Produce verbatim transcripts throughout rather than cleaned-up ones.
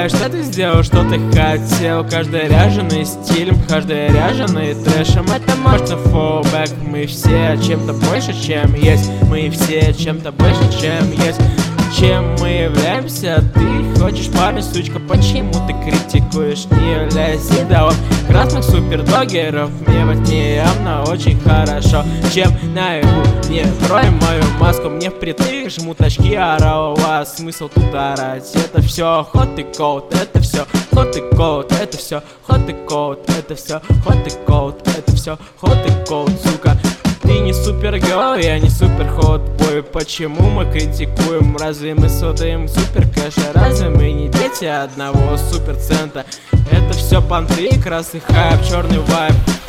Понимаю, что ты сделал, что ты хотел. Каждый ряженый стилем, каждый ряженый трэшем. Это может фолбэк. Мы все чем-то больше, чем есть. Мы все чем-то больше, чем есть. Чем мы являемся? Ты хочешь парень, сучка, почему ты критикуешь? Не являясь идолом красных супердогеров. Мне во тьме явно очень хорошо, чем наяву. Не трой мою маску, мне впритык жмут очки, орал. У вас смысл тут орать? Это все hot и cold, это все hot и cold, это все hot и cold, это все hot и cold, это все hot и cold, сука. Ты не супергерл, я не супер хотбой. Почему мы критикуем? Разве мы создаем супер кэша? Разве мы не дети одного суперцента? Это все понты, красный хайп, черный вайп.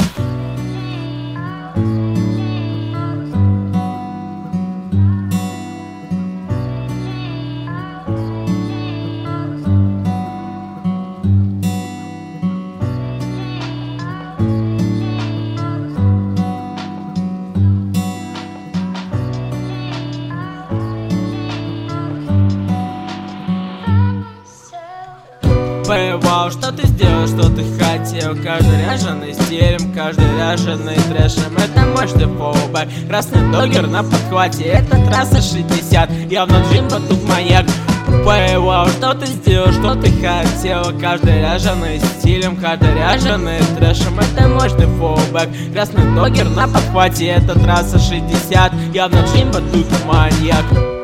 Понимал, что ты сделал, что ты хотел. Каждый ряженый стилем, каждый ряженый трэшем. Это мой фолбэк, красный догер на подхвате. Это трасса шестьдесят, явно Джимбо тут маньяк. Понимал, что ты сделал, что ты хотел. Каждый ряженый стилем, каждый ряженый трэшем. Это мой фолбэк, красный догер на подхвате. Это трасса шестьдесят, явно Джимбо тут маньяк.